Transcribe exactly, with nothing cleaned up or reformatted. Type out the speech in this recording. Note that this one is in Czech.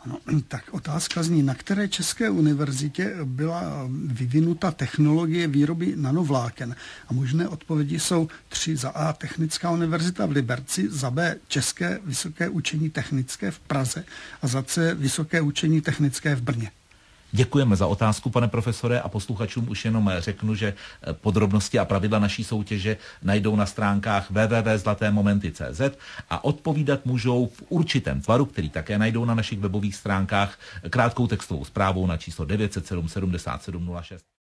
No, tak otázka zní, na které české univerzitě byla vyvinuta technologie výroby nanovláken? A možné odpovědi jsou tři. Za A. Technická univerzita v Liberci, za B. České vysoké učení technické v Praze a za C. Vysoké učení technické v Brně. Děkujeme za otázku, pane profesore, a posluchačům už jenom řeknu, že podrobnosti a pravidla naší soutěže najdou na stránkách w w w tečka zlaté momenty tečka c z a odpovídat můžou v určitém tvaru, který také najdou na našich webových stránkách, krátkou textovou zprávou na číslo devět set sedm sedmdesát sedm nula šest.